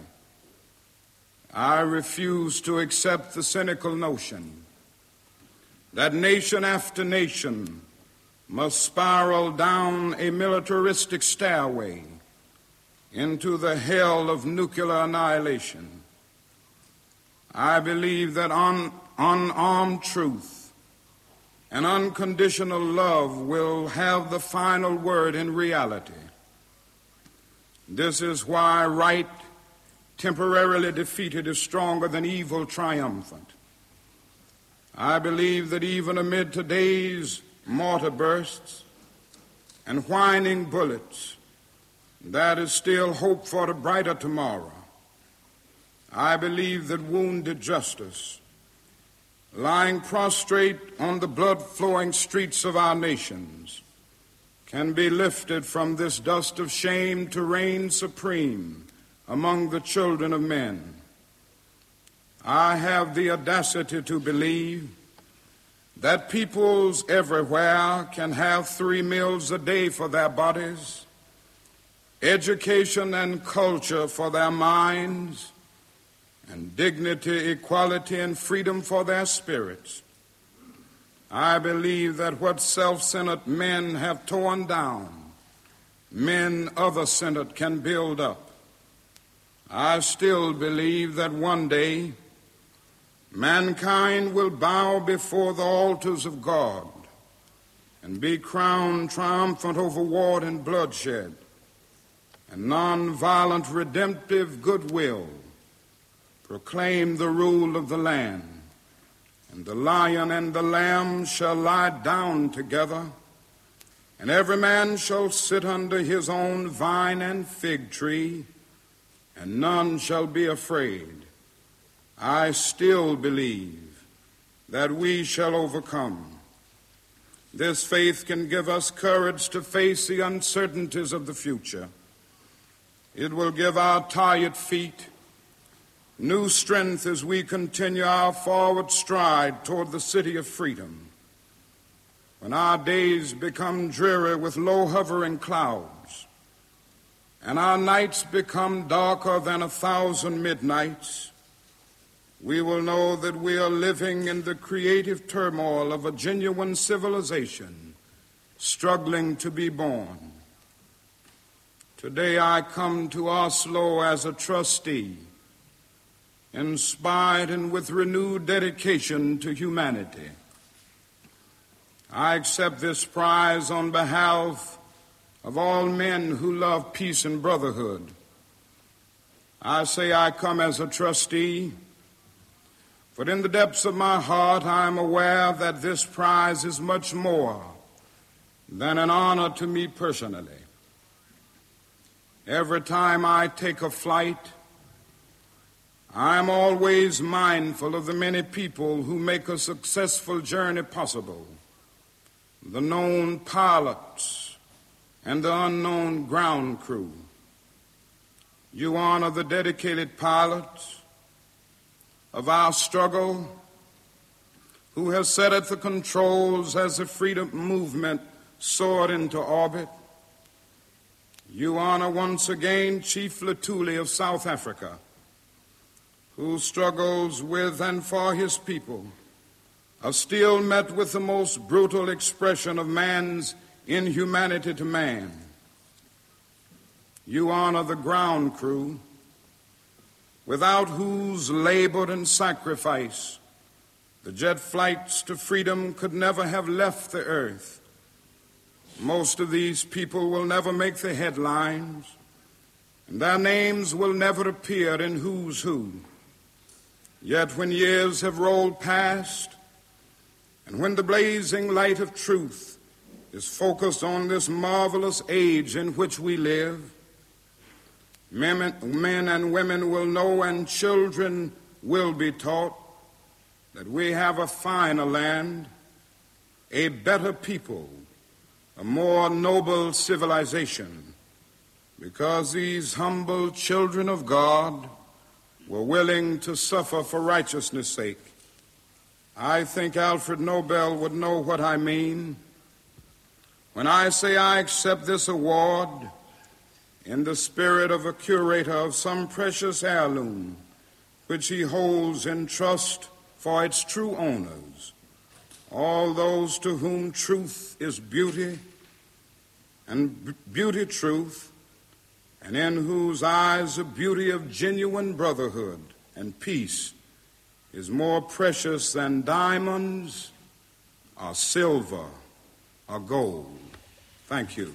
I refuse to accept the cynical notion that nation after nation must spiral down a militaristic stairway into the hell of nuclear annihilation. I believe that unarmed truth and unconditional love will have the final word in reality. This is why right temporarily defeated is stronger than evil triumphant. I believe that even amid today's mortar bursts and whining bullets, there is still hope for a brighter tomorrow. I believe that wounded justice, lying prostrate on the blood-flowing streets of our nations, can be lifted from this dust of shame to reign supreme among the children of men. I have the audacity to believe that peoples everywhere can have 3 meals a day for their bodies, education and culture for their minds, and dignity, equality, and freedom for their spirits. I believe that what self-centered men have torn down, men other-centered can build up. I still believe that one day mankind will bow before the altars of God and be crowned triumphant over war and bloodshed and nonviolent redemptive goodwill, proclaim the rule of the land, and the lion and the lamb shall lie down together, and every man shall sit under his own vine and fig tree, and none shall be afraid. I still believe that we shall overcome. This faith can give us courage to face the uncertainties of the future. It will give our tired feet new strength as we continue our forward stride toward the city of freedom. When our days become dreary with low hovering clouds, and our nights become darker than 1,000 midnights, we will know that we are living in the creative turmoil of a genuine civilization struggling to be born. Today I come to Oslo as a trustee, inspired and with renewed dedication to humanity. I accept this prize on behalf of all men who love peace and brotherhood. I say I come as a trustee, but in the depths of my heart I am aware that this prize is much more than an honor to me personally. Every time I take a flight, I am always mindful of the many people who make a successful journey possible, the known pilots and the unknown ground crew. You honor the dedicated pilots of our struggle who have sat at the controls as the freedom movement soared into orbit. You honor once again Chief Lutuli of South Africa, who struggles with and for his people are still met with the most brutal expression of man's inhumanity to man. You honor the ground crew, without whose labor and sacrifice the jet flights to freedom could never have left the earth. Most of these people will never make the headlines, and their names will never appear in Who's Who. Yet when years have rolled past, and when the blazing light of truth is focused on this marvelous age in which we live, men and women will know and children will be taught that we have a finer land, a better people, a more noble civilization, because these humble children of God were willing to suffer for righteousness' sake. I think Alfred Nobel would know what I mean when I say I accept this award in the spirit of a curator of some precious heirloom which he holds in trust for its true owners, all those to whom truth is beauty and beauty truth, and in whose eyes the beauty of genuine brotherhood and peace is more precious than diamonds or silver or gold. Thank you.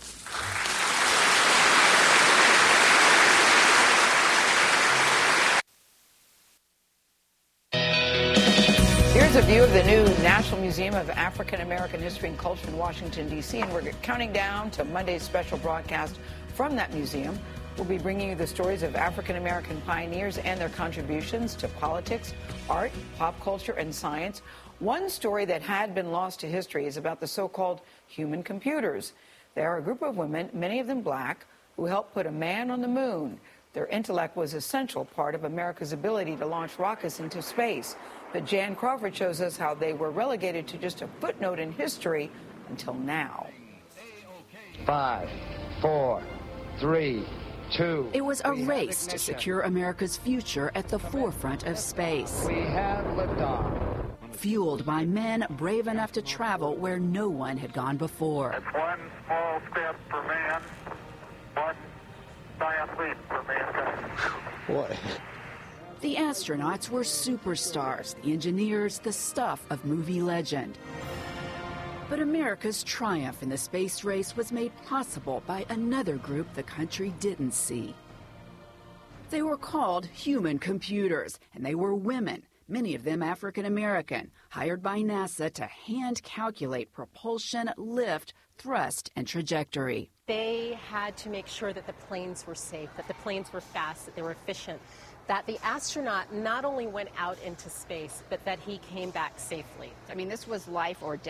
Here's a view of the new National Museum of African American History and Culture in Washington, D.C., and we're counting down to Monday's special broadcast from that museum. We'll be bringing you the stories of African American pioneers and their contributions to politics, art, pop culture, and science. One story that had been lost to history is about the so-called human computers. They are a group of women, many of them black, who helped put a man on the moon. Their intellect was an essential part of America's ability to launch rockets into space. But Jan Crawford shows us how they were relegated to just a footnote in history until now. 5, 4, 3, 2. It was a race to secure America's future at the forefront of space. We have liftoff. Fueled by men brave enough to travel where no one had gone before. It's one small step for man, one giant leap for mankind. What? The astronauts were superstars, the engineers the stuff of movie legend. But America's triumph in the space race was made possible by another group the country didn't see. They were called human computers, and they were women, many of them African American, hired by NASA to hand calculate propulsion, lift, thrust, and trajectory. They had to make sure that the planes were safe, that the planes were fast, that they were efficient, that the astronaut not only went out into space, but that he came back safely. I mean, this was life or death.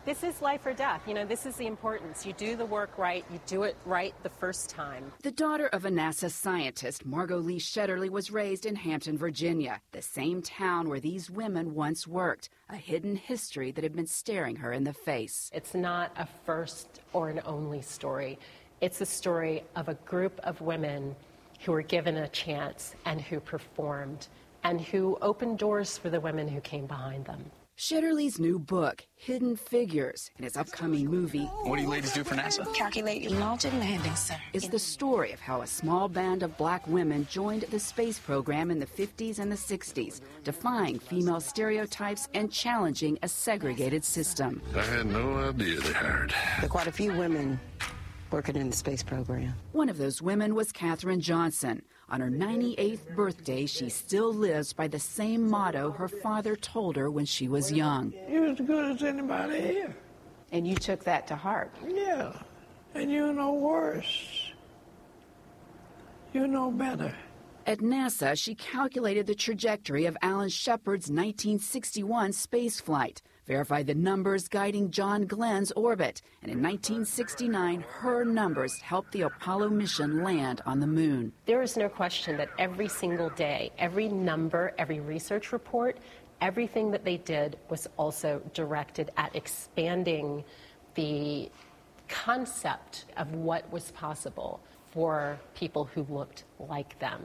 This is life or death. You know, this is the importance. You do the work right. You do it right the first time. The daughter of a NASA scientist, Margot Lee Shetterly, was raised in Hampton, Virginia, the same town where these women once worked, a hidden history that had been staring her in the face. It's not a first or an only story. It's a story of a group of women who were given a chance and who performed and who opened doors for the women who came behind them. Shetterly's new book, Hidden Figures, and his upcoming movie, What do you ladies do for NASA? Calculate your launch and landing, sir. is the story of how a small band of black women joined the space program in the 50s and the 60s, defying female stereotypes and challenging a segregated system. I had no idea they hired. There are quite a few women working in the space program. One of those women was Katherine Johnson. On her 98th birthday, she still lives by the same motto her father told her when she was young. You're as good as anybody here. And you took that to heart? Yeah. And you know worse. You know better. At NASA, she calculated the trajectory of Alan Shepard's 1961 space flight, verified the numbers guiding John Glenn's orbit, and in 1969, her numbers helped the Apollo mission land on the moon. There is no question that every single day, every number, every research report, everything that they did was also directed at expanding the concept of what was possible for people who looked like them.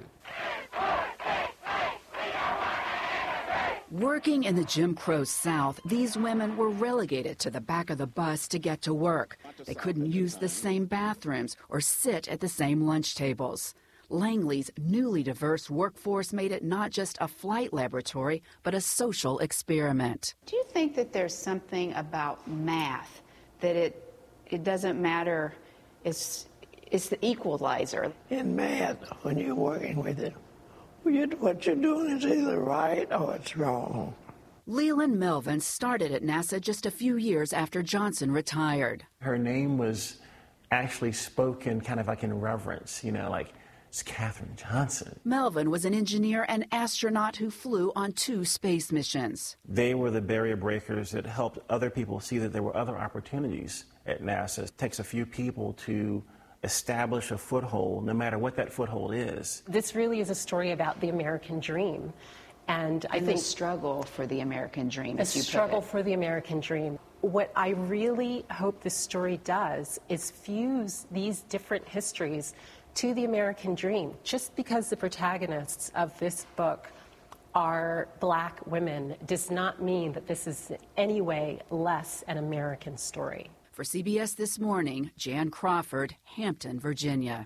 Working in the Jim Crow South, these women were relegated to the back of the bus to get to work. They couldn't use the same bathrooms or sit at the same lunch tables. Langley's newly diverse workforce made it not just a flight laboratory, but a social experiment. Do you think that there's something about math that it doesn't matter? It's the equalizer. In math, when you're working with it, what you're doing is either right or it's wrong. Leland Melvin started at NASA just a few years after Johnson retired. Her name was actually spoken kind of like in reverence, like it's Katherine Johnson. Melvin was an engineer and astronaut who flew on 2 space missions. They were the barrier breakers that helped other people see that there were other opportunities at NASA. It takes a few people to establish a foothold, no matter what that foothold is. This really is a story about the American dream. And I think the struggle for the American dream, as you put it. A struggle for the American dream. What I really hope this story does is fuse these different histories to the American dream. Just because the protagonists of this book are black women does not mean that this is in any way less an American story. For CBS This Morning, Jan Crawford, Hampton, Virginia.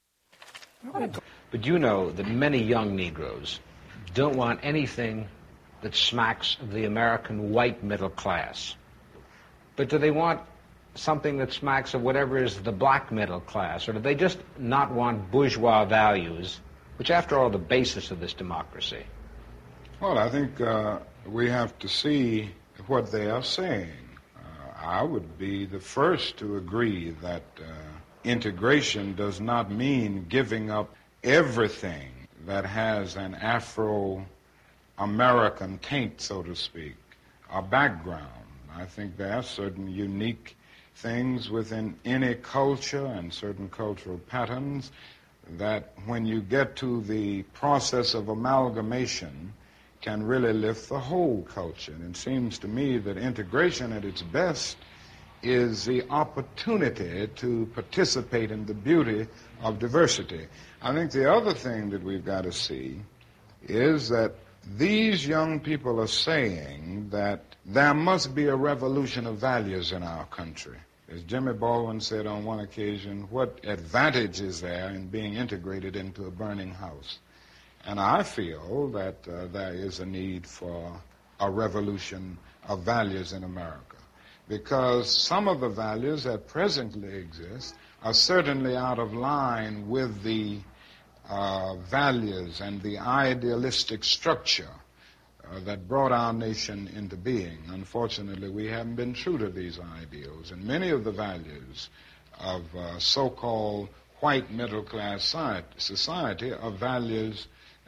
But you know that many young Negroes don't want anything that smacks of the American white middle class. But do they want something that smacks of whatever is the black middle class? Or do they just not want bourgeois values, which after all are the basis of this democracy? Well, I think we have to see what they are saying. I would be the first to agree that integration does not mean giving up everything that has an Afro-American taint, so to speak, a background. I think there are certain unique things within any culture and certain cultural patterns that when you get to the process of amalgamation can really lift the whole culture. And it seems to me that integration at its best is the opportunity to participate in the beauty of diversity. I think the other thing that we've got to see is that these young people are saying that there must be a revolution of values in our country. As Jimmy Baldwin said on one occasion, what advantage is there in being integrated into a burning house? And I feel that there is a need for a revolution of values in America, because some of the values that presently exist are certainly out of line with the values and the idealistic structure that brought our nation into being. Unfortunately, we haven't been true to these ideals, and many of the values of so-called white middle-class society are values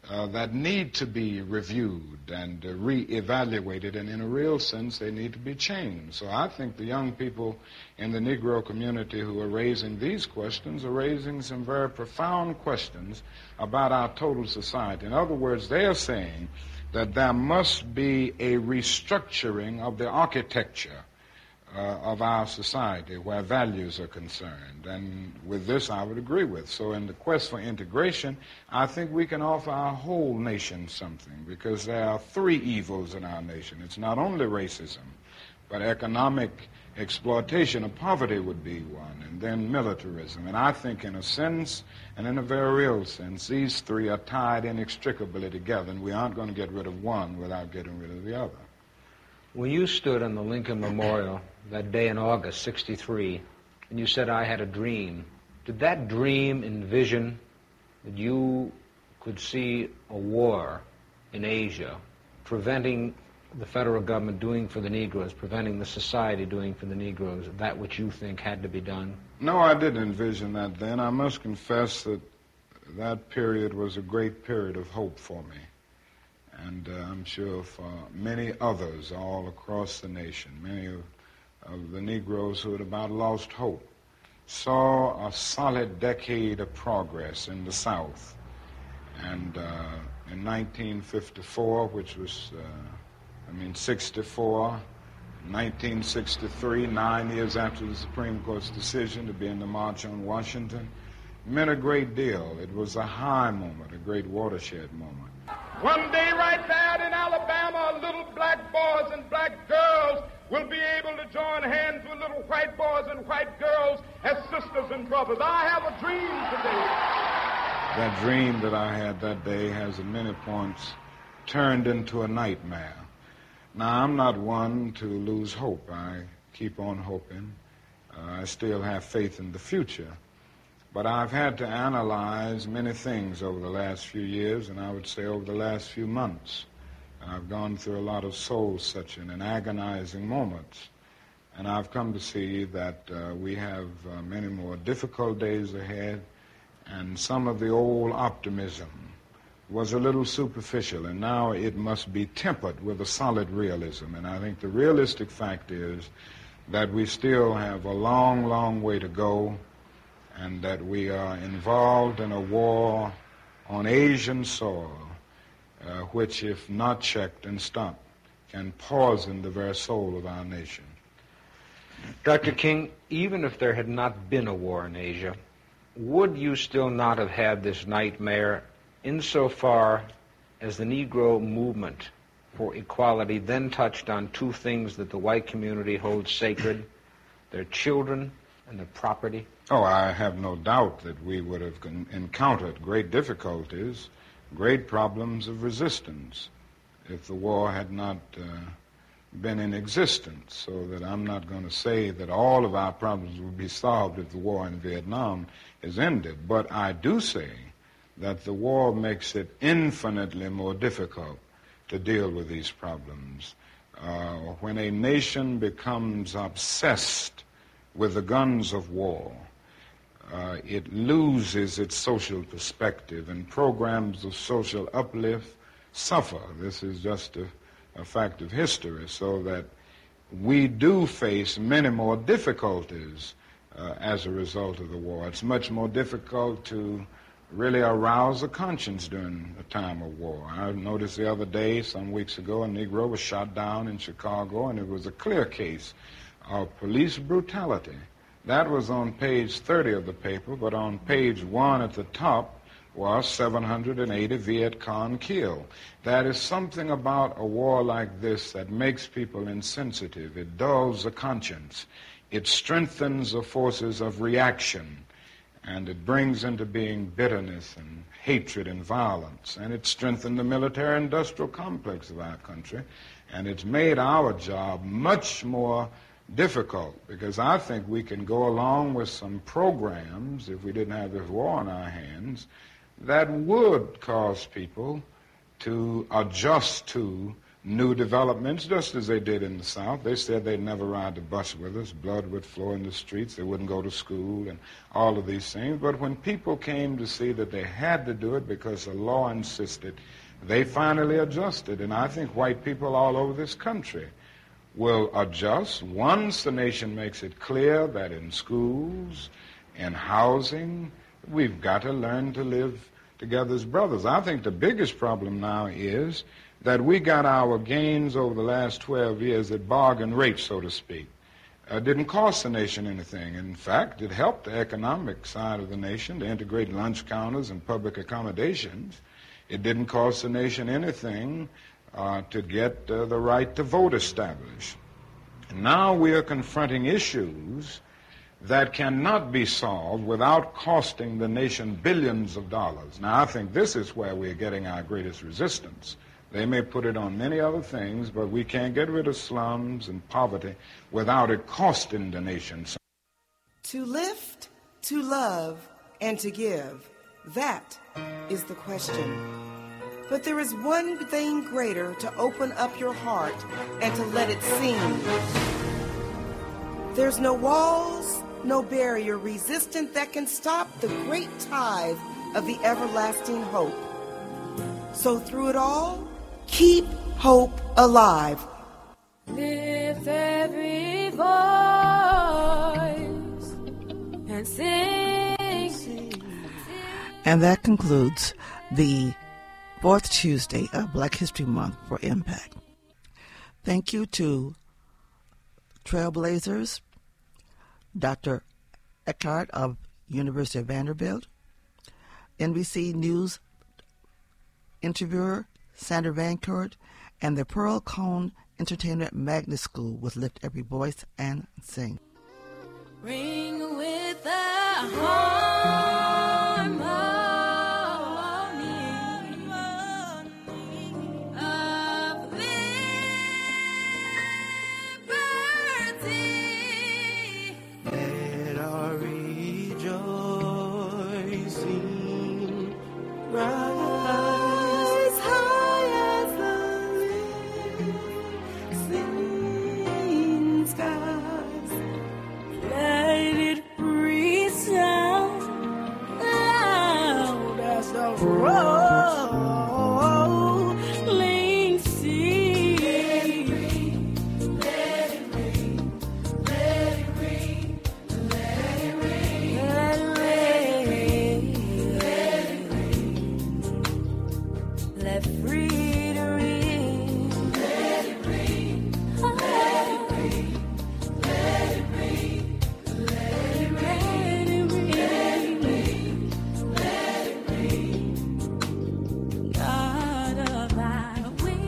that need to be reviewed and re-evaluated, and in a real sense, they need to be changed. So I think the young people in the Negro community who are raising these questions are raising some very profound questions about our total society. In other words, they are saying that there must be a restructuring of the architecture of our society where values are concerned. And with this, I would agree with. So in the quest for integration, I think we can offer our whole nation something, because there are three evils in our nation. It's not only racism, but economic exploitation of poverty would be one, and then militarism. And I think in a sense, and in a very real sense, these three are tied inextricably together, and we aren't going to get rid of one without getting rid of the other. When you stood on the Lincoln Memorial that day in August, 1963, and you said, "I had a dream," did that dream envision that you could see a war in Asia, preventing the federal government doing for the Negroes, preventing the society doing for the Negroes, that which you think had to be done? No, I didn't envision that then. I must confess that that period was a great period of hope for me. And I'm sure for many others all across the nation, many of the Negroes who had about lost hope, saw a solid decade of progress in the South. And in 1954, which was, 64, 1963, 9 years after the Supreme Court's decision to be in the March on Washington, meant a great deal. It was a high moment, a great watershed moment. One day right there in Alabama, little black boys and black girls will be able to join hands with little white boys and white girls as sisters and brothers. I have a dream today. That dream that I had that day has at many points turned into a nightmare. Now, I'm not one to lose hope. I keep on hoping. I still have faith in the future. But I've had to analyze many things over the last few years, and I would say over the last few months. I've gone through a lot of soul-searching and agonizing moments, and I've come to see that we have many more difficult days ahead, and some of the old optimism was a little superficial, and now it must be tempered with a solid realism. And I think the realistic fact is that we still have a long, long way to go, and that we are involved in a war on Asian soil, which, if not checked and stopped, can poison the very soul of our nation. Dr. King, even if there had not been a war in Asia, would you still not have had this nightmare insofar as the Negro movement for equality then touched on two things that the white community holds sacred, their children and their property? Oh, I have no doubt that we would have encountered great difficulties, great problems of resistance if the war had not been in existence. So that I'm not going to say that all of our problems will be solved if the war in Vietnam is ended. But I do say that the war makes it infinitely more difficult to deal with these problems. When a nation becomes obsessed with the guns of war, it loses its social perspective, and programs of social uplift suffer. This is just a fact of history, so that we do face many more difficulties as a result of the war. It's much more difficult to really arouse a conscience during a time of war. I noticed the other day, some weeks ago, a Negro was shot down in Chicago, and it was a clear case of police brutality. That was on page 30 of the paper, but on page 1 at the top was 780 Viet Cong killed. That is something about a war like this that makes people insensitive. It dulls the conscience. It strengthens the forces of reaction, and it brings into being bitterness and hatred and violence. And it strengthened the military-industrial complex of our country, and it's made our job much more difficult, because I think we can go along with some programs, if we didn't have this war on our hands, that would cause people to adjust to new developments, just as they did in the South. They said they'd never ride the bus with us. Blood would flow in the streets. They wouldn't go to school and all of these things. But when people came to see that they had to do it because the law insisted, they finally adjusted. And I think white people all over this country will adjust once the nation makes it clear that in schools, in housing, we've got to learn to live together as brothers. I think the biggest problem now is that we got our gains over the last 12 years at bargain rate, so to speak. Didn't cost the nation anything. In fact, it helped the economic side of the nation to integrate lunch counters and public accommodations. It didn't cost the nation anything to get the right to vote established. And now we are confronting issues that cannot be solved without costing the nation billions of dollars. Now, I think this is where we're getting our greatest resistance. They may put it on many other things, but we can't get rid of slums and poverty without it costing the nation. To lift, to love, and to give, that is the question. But there is one thing greater: to open up your heart and to let it sing. There's no walls, no barrier resistant that can stop the great tide of the everlasting hope. So through it all, keep hope alive. Lift every voice and sing. And that concludes the fourth Tuesday of Black History Month for Impact. Thank you to Trailblazers, Dr. Eckhart of University of Vanderbilt, NBC News interviewer Sandra Vancourt, and the Pearl Cone Entertainment Magnet School with Lift Every Voice and Sing. Ring with the harmony of liberty. Let our rejoicing rise. Rolling sea. Let it ring, let it ring, let it ring, let it ring, let it ring, let freedom ring, let it ring, let it ring, let it ring, let it ring, let it ring. God of our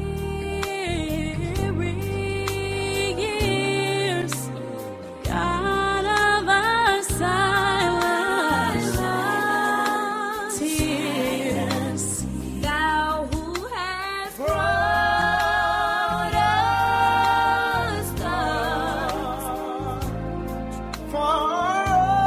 weary years, God of our silent tears, Thou who hast brought us thus far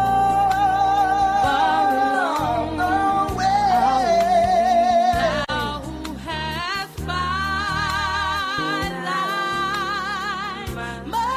along the way. Thou who hast by thy